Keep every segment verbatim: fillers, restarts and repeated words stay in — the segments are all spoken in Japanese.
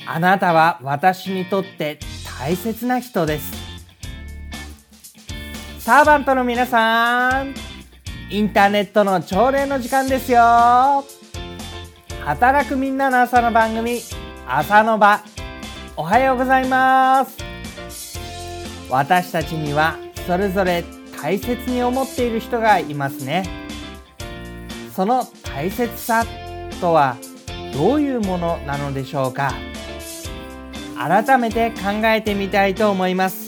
あなたは私にとって大切な人です。サーバントの皆さん、インターネットの朝礼の時間ですよ。働くみんなの朝の番組、朝の場。おはようございます。私たちにはそれぞれ大切に思っている人がいますね。その大切さとはどういうものなのでしょうか。改めて考えてみたいと思います。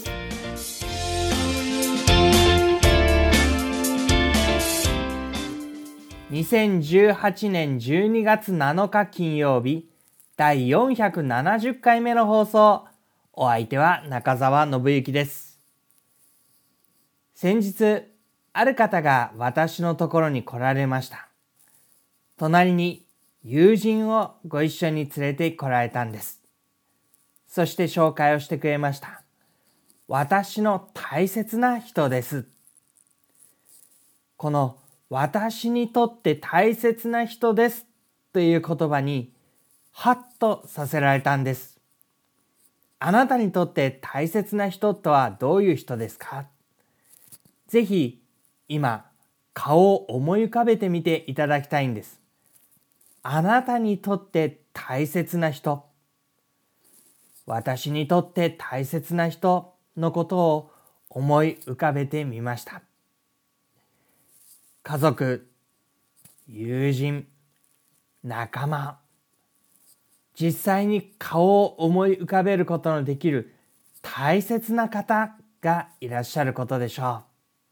にせんじゅうはちねんじゅうにがつなのか金曜日、だいよんひゃくななじゅっかいめの放送。お相手は中澤信之です。先日、ある方が私のところに来られました。隣に友人をご一緒に連れて来られたんです。そして紹介をしてくれました。私の大切な人です。この私にとって大切な人ですという言葉にハッとさせられたんです。あなたにとって大切な人とはどういう人ですか？ぜひ今顔を思い浮かべてみていただきたいんです。あなたにとって大切な人、私にとって大切な人のことを思い浮かべてみました。家族、友人、仲間、実際に顔を思い浮かべることのできる大切な方がいらっしゃることでしょう。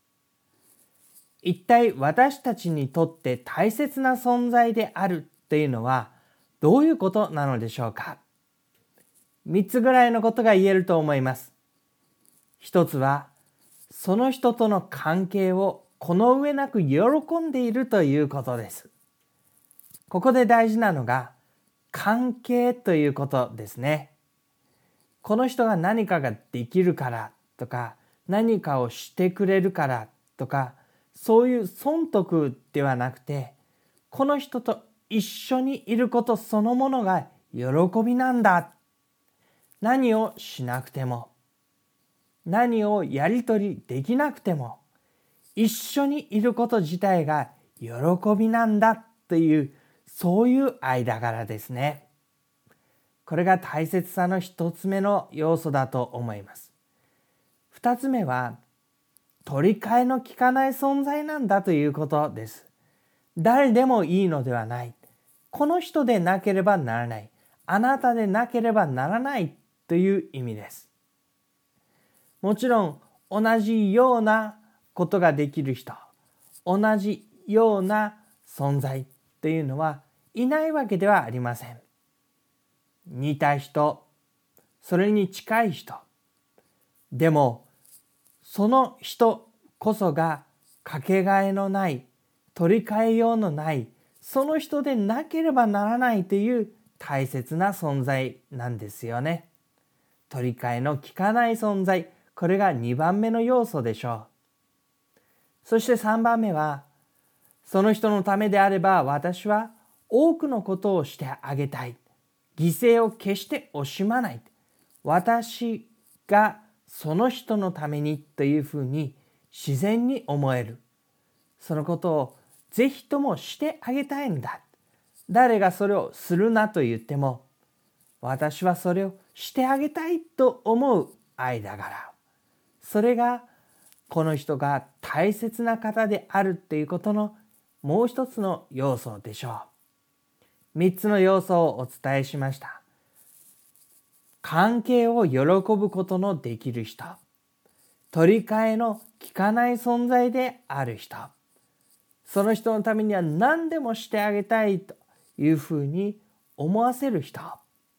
一体私たちにとって大切な存在であるというのはどういうことなのでしょうか。三つぐらいのことが言えると思います。一つは、その人との関係をこの上なく喜んでいるということです。ここで大事なのが関係ということですね。この人が何かができるからとか、何かをしてくれるからとか、そういう損得ではなくて、この人と一緒にいることそのものが喜びなんだ。何をしなくても、何をやり取りできなくても、一緒にいること自体が喜びなんだという、そういう間柄ですね。これが大切さの一つ目の要素だと思います。二つ目は、取り替えの利かない存在なんだということです。誰でもいいのではない。この人でなければならない。あなたでなければならないという意味です。もちろん同じようなことができる人、同じような存在というのはいないわけではありません。似た人、それに近い人。でもその人こそがかけがえのない、取り替えようのない、その人でなければならないという大切な存在なんですよね。取り替えの利かない存在、これがにばんめの要素でしょう。そしてさんばんめは、その人のためであれば私は多くのことをしてあげたい。犠牲を決して惜しまない。私がその人のためにというふうに自然に思える。そのことをぜひともしてあげたいんだ。誰がそれをするなと言っても、私はそれをしてあげたいと思う間柄。それがこの人が大切な方であるということのもう一つの要素でしょう。三つの要素をお伝えしました。関係を喜ぶことのできる人。取り替えの利かない存在である人。その人のためには何でもしてあげたいというふうに思わせる人。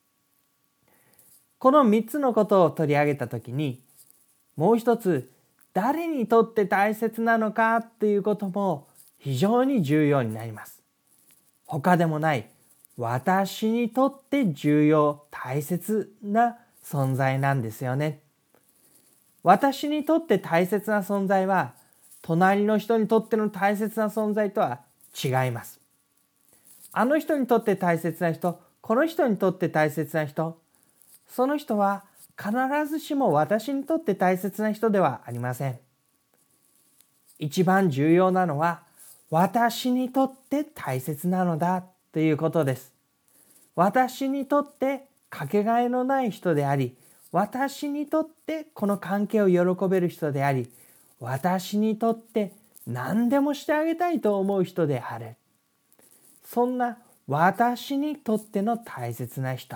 この三つのことを取り上げたときに、もう一つ誰にとって大切なのかということも非常に重要になります。他でもない私にとって重要、大切な存在なんですよね。私にとって大切な存在は隣の人にとっての大切な存在とは違います。あの人にとって大切な人、この人にとって大切な人、 その人は必ずしも私にとって大切な人ではありません。一番重要なのは私にとって大切なのだということです。私にとってかけがえのない人であり、私にとってこの関係を喜べる人であり、私にとって何でもしてあげたいと思う人である。そんな私にとっての大切な人。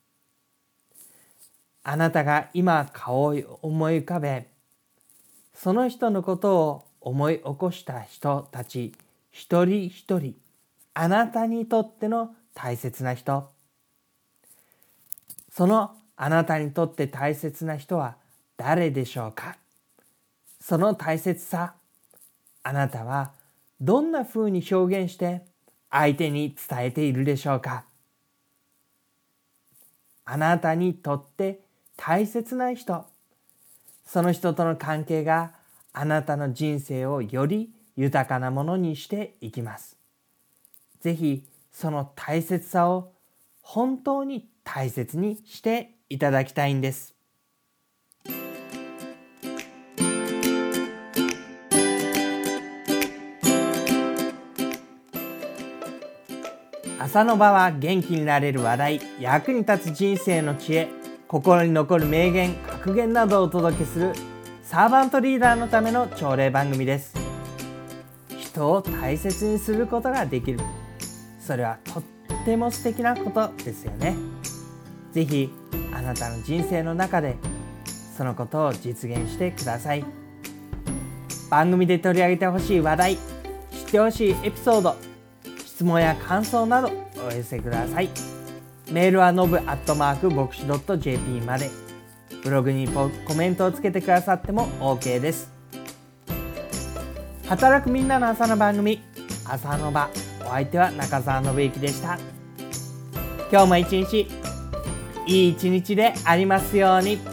あなたが今顔を思い浮かべ、その人のことを思い起こした人たち一人一人、あなたにとっての大切な人。そのあなたにとって大切な人は誰でしょうか。その大切さ、あなたはどんなふうに表現して相手に伝えているでしょうか。あなたにとって大切な人、その人との関係があなたの人生をより豊かなものにしていきます。ぜひその大切さを本当に大切にしていただきたいんです。朝の場は元気になれる話題、役に立つ人生の知恵、心に残る名言、格言などをお届けするサーバントリーダーのための朝礼番組です。人を大切にすることができる。それはとっても素敵なことですよね。ぜひあなたの人生の中でそのことを実現してください。番組で取り上げてほしい話題、知ってほしいエピソード、質問や感想などお寄せください。メールはのぶアットマーク牧師 .jp まで。ブログにコメントをつけてくださっても OK です。働くみんなの朝の番組、朝の場。お相手は中澤信之でした。今日も一日いい一日でありますように。